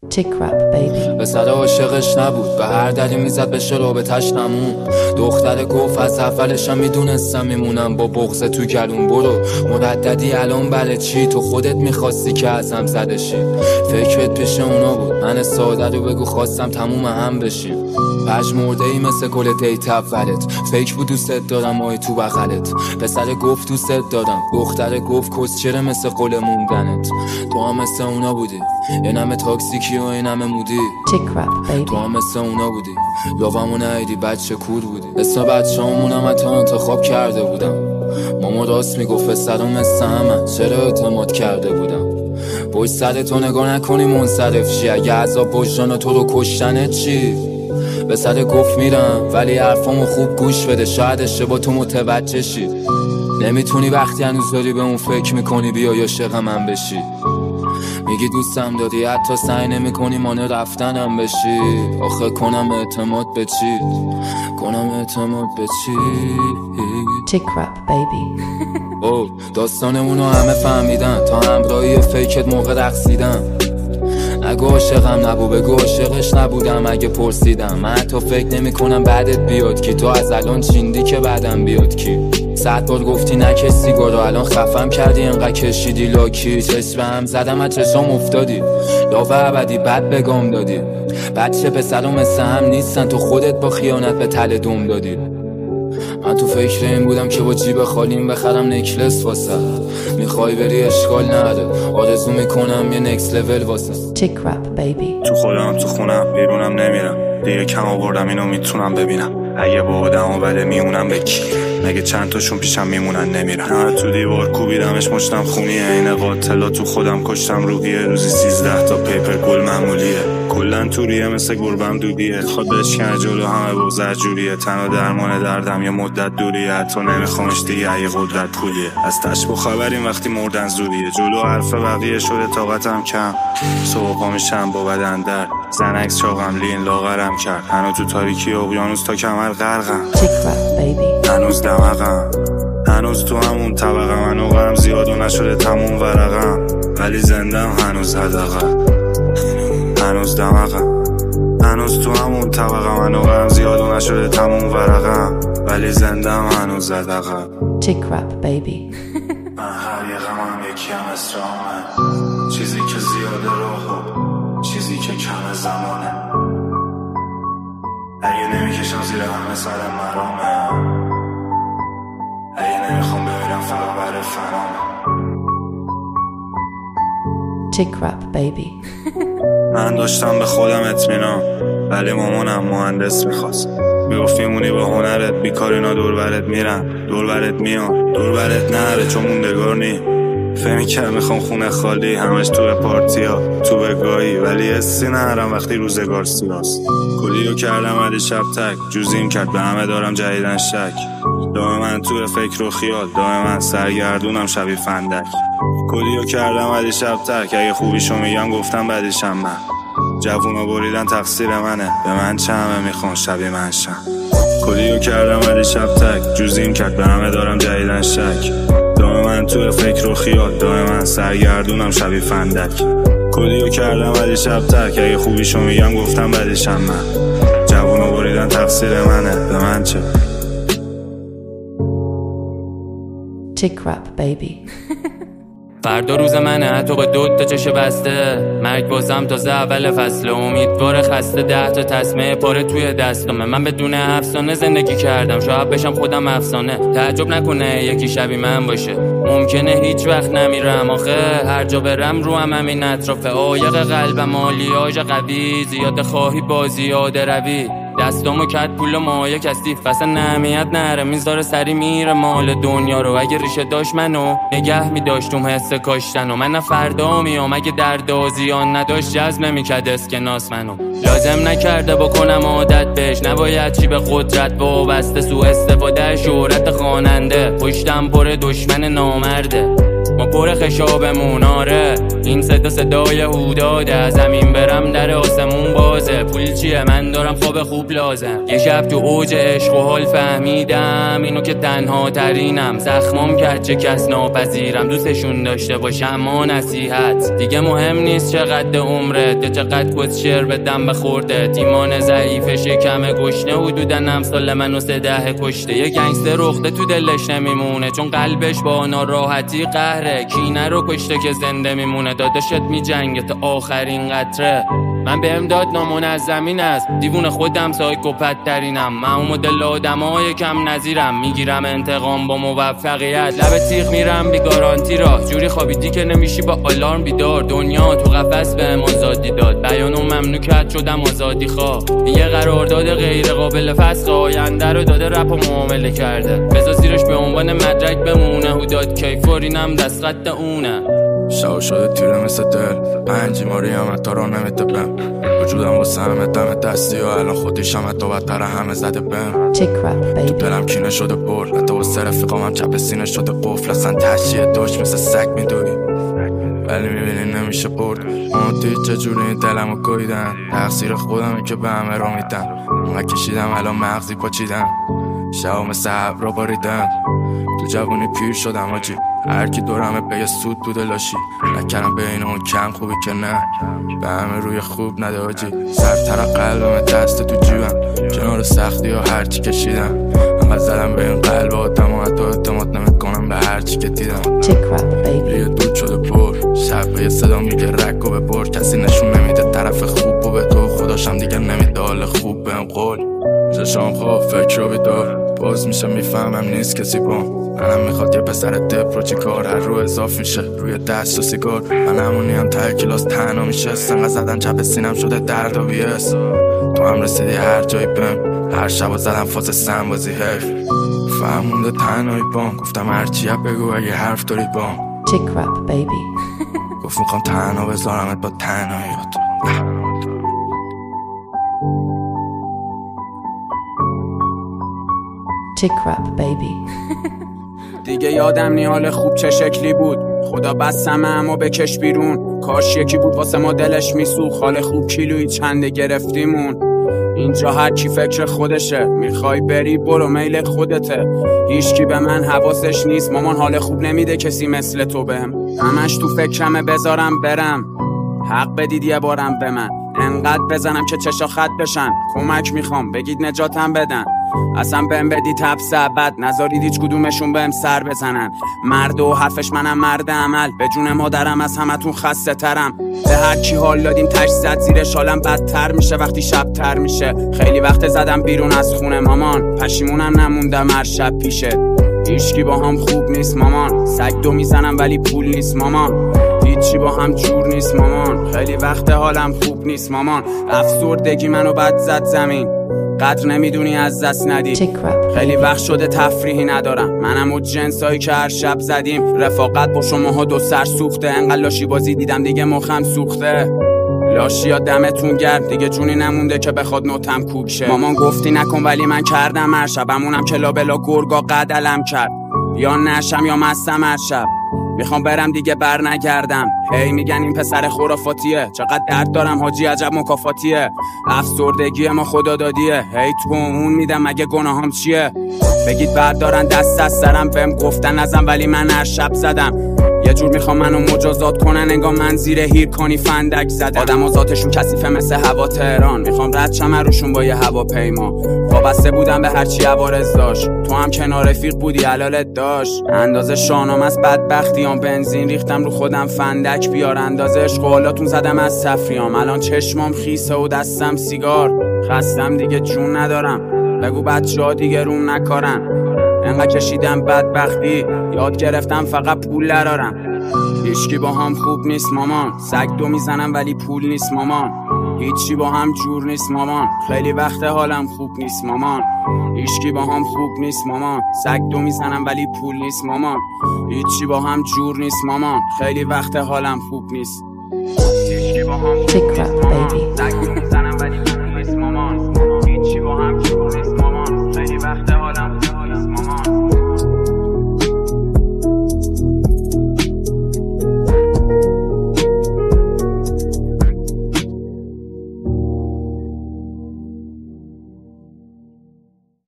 Tick rap baby. به سر عاشقش نبود، به هر دری میزد بشه رابطش تموم. دختر گفت از اولشم میدونستم میمونم با بغض تو گلون. برو مرددی الان برای چی؟ تو خودت میخواستی که ازم زده شی. فکرت پیش اونا بود، من ساده رو بگو خواستم تموم هم بشیم. پژمرده ای مثل گل دیت اولت، فکر بود دوست دارم مای تو بغلت. پسر گفت دوست دارم، دختر گفت کسچره مثل قول موندنت. تو هم مثل اونا بودی، یه نمه تاکسیکی و یه نمه مودی. Tick rap baby. تو هم مثل اونا بودی، لاوامو نهیدی بچه کور بودی. اسم بچه همونم حتی انتخاب کرده بودم. ماما راست میگفت پسرم مثل همه، چرا اعتماد کرده بودم. پشت سر تو نگاه نکنی منصرف شی، اگه عذاب وجدان تو رو کشتنت چی؟ به سر گفت میرم ولی حرفامو خوب گوش بده، شاید اشتباه تو متوجه شی. نمیتونی وقتی هنوز داری به اون فکر میکنی بیا عاشق من بشی. میگی دوستم داری حتی سعی نمیکنی مانع رفتنم بشی. آخه کنم اعتماد به چی؟ کنم اعتماد به چی؟ Tick rap baby. داستانمونو همه فهمیدن، تا همراهی فیکت موقع رقصیدن. نگو عاشقم نبو، بگو عاشقش نبودم. اگه پرسیدم من تو فکر نمی کنم بعدت بیاد کی. تو از الان چیندی که بعدم بیاد کی. 100 بار گفتی نکش سیگارو، الان خفم کردی انقدر کشیدی لاکی. چشم هم زدم از چشام افتادی، لاوه ابدی بد بگام دادی. بچه پسرم مثل هم نیستن، تو خودت با خیانت به تله دم دادی. من تو فکر این بودم که با جیب خالیم بخرم نکلس واسه. میخوای بری اشکال نره، آرزو میکنم یه نکس لول واسه. Tick rap baby. تو خودم تو خونم بیرونم نمیرم، دیگه کم آوردم اینو میتونم ببینم. اگه با آدم بده میمونم به کی؟ مگه چند تاشون پیشم میمونن نمیرن. نه تو دیوار کوبیدمش مشتم خونیه، این قاتلا تو خودم کشتم روحیه. روزی 13 تا پیپر گل معمولیه، کلن توریه مثل گربم دودیه. خود بشکنه جلو همه با زرجوریه، تنها درمان دردم یه مدت دوریه. حتی نمیخوامش دیگه یه قدرت پولیه. از تشبه خبریم وقتی مردن زوریه، جلو حرف بقیه شده طاقتم کم. صبح پا میشم با بدن در زنکس چاقم لین لاغرم کرد. هنو تو تاریکی اقیانوس تا کمر غرقم. Tick rap baby. هنوز دمقم، هنوز تو همون طبقه. منو غرم زیاد و نشده تموم ورقم، ولی زندم هنوز حدقم. هنوز دمقم، هنوز تو همون طبقه. منو غرم زیاد و نشده تموم ورقم، ولی زندم هنوز حدقم. Tick rap baby. من هر یه غمم یکی هم اسرامه، چیزی که زیاده روحو، چیزی که کم زمانه. اگه نمیکشم زیر همه سر مرامه، اگه نمیخوام بمیرم فقط برای فرامه. Tick rap baby. من داشتم به خودم اطمینان، ولی مامانم مهندس میخواست. میگفت میمونی با هنرت، بیکار اینا دور برت میرن، دور برت میان، دور برت نره چون موندگار نی. فهمی که میخوام خونه خالی، همش تو پارتی ها تو بگاهی، ولی حسی نرم وقتی روزگار سیاست. کلیو کردم ولی شب تک جوزیم کرد، به همه دارم جدیدن شک. دائما تو فکر و خیال، دائما سرگردونم شبیه فندک. کلیو کردم ولی شب تک، اگه خوبیشو میگم گفتم بدیشم من. جوونا بریدن تقصیر منه، به من چه همه میخوان شبیه من شن. کلیو کردم ولی شب تک جوزیم کرد، به همه دارم جدیدن شک. دائما تو فکر و خیال، دائما سرگردونم شبیه فندک. کلیو کردم ولی شب تک، اگه خوبیشو میگم گفتم بدیشم من. جوونا بریدن تقصیر منه، به من چه. Tick rap baby. فردا روز منه، حتی با 2 تا چش بسته. مرگ بازم تازه اول فصل، امیدوار خسته. 10 تا تسمه پاره توی دستمه. من بدون افسانه زندگی کردم، شاید بشم خودم افسانه. تعجب نکنه یکی شبیه من باشه، ممکنه هیچ وقت نمیرم. آخه هر جا برم رو هم همین اطرافه. عایق قلبم آلیاژ قوی، زیاد خواهی با زیاده روی. دستامو کت پول و مایه کثیف، اصلا نهمیت نره میذاره سری میره مال دنیا رو. اگه ریشه داشت منو نگه میداشتم حس کاشتن و من فردا میام. اگه درد و زیان نداشت جذب نمیکرد اسکناس منو. لازم نکرده بکنم عادت بهش، نباید چی به قدرت وابسته. سو استفاده شهرت خواننده، پشتم پر دشمن نامرده. ما پر خشابمون، آره این صدا صدای هوداده. از زمین برم در آسمون باز نمیندازه. پول چیه؟ من دارم خواب خوب لازم. یه شب تو اوج عشق و حال فهمیدم اینو که تنها ترینم. زخمام کرد چه کس ناپذیرم. دوستشون داشته باشم اما نصیحت دیگه مهم نیست چقدر عمرت یا چقدر کسشر بدم بخورده. ایمان ضعیف شکم گشنه حدودا امسال منو 13 کشته. یه گنگستر رخته تو دلش نمیمونه چون قلبش با ناراحتی قهره. کینه رو کشته که زنده میمونه. داداشت میجنگه تا آخرین قطره. من به امداد نامنظمین است. دیوون خودم سایکوپت ترینم. من اون مدل آدمای کم نظیرم. میگیرم انتقام با موفقیت. لب تیغ میرم بی گارانتی را. جوری خوابیدی که نمیشی با آلارم بیدار. دنیا تو قفس بهم آزادی داد. بیانو ممنوع کرد شدم آزادی خواه. یه قرارداد غیر قابل فسخ. آینده رو داده رپ و معامله کرده. بذار زیرش به عنوان مدرک بمونه. هوداد کیفورینم دست خط اونه. شاو شده تیره مثل دل. پنجی ماری هم حتی را نمیتبم. وجودم واسه همه دم دستی و الان خودیشم حتی بدتر همه زده بهم. تو دلم کینه شده پر. حتی واسه رفیقام هم چپ سینه شده قفل. اصلا تشیه داشت مثل سگ میدوی ولی میبینی نمیشه برد. اون توی چجوری دلمو کویدن. تقصیر خودمه که به همه را میدن. من کشیدم الان مغزی پاچیدم. شبا مثل ابرا باریدم. تو جوانی پیر شدم آجی. هرکی دورمه به یه سود بوده لاشی. نکردم بین اون کم خوبی که نه. به همه روی خوب نده آجی. سرتر قلبم دست تو جیبم. کنار سختی ها هرچی کشیدم. انقدر زدم به این قلب آدم و حتی اعتماد نمیکنم به هرچی که دیدم. یه دود شده پر. شب به یه صدا میگه رکو ببر. کسی نشون نمیده طرف خوب و به تو خداشم دیگه نمیده حال خوب بهم قول. چشام خواب فکر رو بیدار. باز میشه میفهمم نیست کسی بام. منم میخواد یه پسر دپرو چی کار. هر رو اضاف میشه روی دست و سیگار. من همونی هم ته کلاس تنها میشه. سنگه زدن چپ سینم شده درد و بیس. تو هم رسیدی هر جایی بهم. هر شب زدم فاز سنبازی حیف. فهمونده تنهایی بام. گفتم هرچی بگو اگه حرف داری بام. گفت میخوام تنها بذارمت با تنهاییات. دیگه یادم نی حال خوب چه شکلی بود. خدا بستم اما بکش بیرون. کاش یکی بود واسه ما دلش میسوخ. حال خوب کیلویی چنده گرفتیمون. اینجا هر کی فکر خودشه. میخوای بری برو میل خودته. هیچکی به من حواسش نیست. مامان حال خوب نمیده کسی مثل تو بهم. همش تو فکرمه بذارم برم. حق بدید یه بارم به من. انقدر بزنم که چشا خط بشن. کمک میخوام بگید نجاتم بدن. اصلا بهم بدید حبس ابد. نذارید هیچ کدومشون بهم سر بزنن. مرد و حرفش منم مرد عمل. به جون مادرم از همتون خسته ترم. به هر کی حال دادیم تش زد زیر شالم. بدتر میشه وقتی شب تر میشه. خیلی وقت زدم بیرون از خونه مامان. پشیمونم نموندم هر شب پیشه. هیچکی با هم خوب نیست مامان. سگ دو میزنم ولی پول نیست مامان. هیچی با هم جور نیست مامان. خیلی وقت حالم خوب نیست مامان. افسردگی منو بد زد زمین. قدر نمیدونی از دست ندی. خیلی وقت شده تفریحی ندارم. منم و جنسایی که هر شب زدیم. رفاقت با شماها دو سر سوخته. انقدر لاشی بازی دیدم دیگه مخم سوخته. لاشیا دمتون گرم. دیگه جونی نمونده که بخواد نوتم کوک شه. مامان گفتی نکن ولی من کردم هر شب. همونم که لابلا گرگا قدلم کرد. یا نشم یا مستم هر شب. میخوام برم دیگه بر نگردم. هی میگن این پسر خرافاتیه. چقدر درد دارم حاجی عجب مکافاتیه. افسردگی ما خدا دادیه. هی تو اون میدم مگه گناهام چیه. بگید بردارن دست از سرم. بهم گفتن نزن ولی من هر شب زدم. یه جور میخوام منو مجازات کنن. انگار من زیر هیرکانی فندک زدم. آدم و ذاتشون کثیفه مثل هوا تهران. میخوام رد شم روشون با یه هواپیما. وابسته بودم به هرچی عوارض داشت. تو هم کنار رفیق بودی حلالت داشت. اندازه شانم از بدبختیام. بنزین ریختم رو خودم فندک بیار. اندازه عشق و حالاتون زدم از تفریام. الان چشمام خیسه و دستم سیگار. خستم دیگه جون ندارم. بگو بچه‌ها دیگه روم نکارن. انقدر کشیدم بدبختی. یاد گرفتم فقط پول درارم. هیچکی با هم خوب نیست مامان. سگ دو میزنم ولی پول نیست مامان. هیچی با هم جور نیست مامان. خیلی وقت حالم خوب نیست مامان. هیچکی با هم خوب نیست مامان. سگ دو میزنم ولی پول نیست مامان. هیچی با هم جور نیست مامان. خیلی وقت حالم خوب نیست. هیچکی با هم خوب نیست مامان.